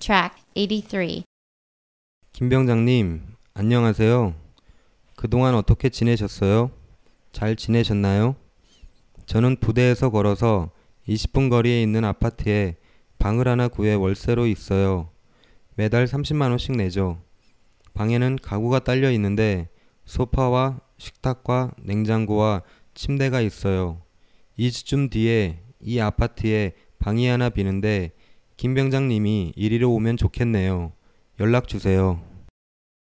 Track 83. 김 병장님, 안녕하세요. 그동안 어떻게 지내셨어요? 잘 지내셨나요? 저는 부대에서 걸어서 20분 거리에 있는 아파트에 방을 하나 구해 월세로 있어요. 매달 30만 원씩 내죠. 방에는 가구가 딸려 있는데 소파와 식탁과 냉장고와 침대가 있어요. 2주쯤 뒤에 이 아파트에 방이 하나 비는데 김 병장님이 이리로 오면 좋겠네요. 연락 주세요.